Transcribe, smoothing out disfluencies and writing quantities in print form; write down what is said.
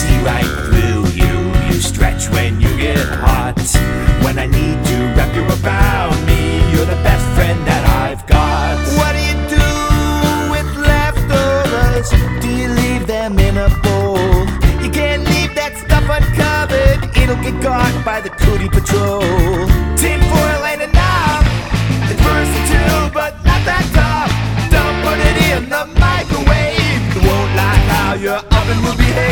see right through you. You stretch when you get hot. When I need to wrap you around me, you're the best friend that I've got. What do you do with leftovers? Do you leave them in a bowl? You can't leave that stuff uncovered, it'll get caught by the cootie patrol. Tin foil ain't enough, it's versatile but not that tough. Don't put it in the microwave, you won't like how your oven will behave.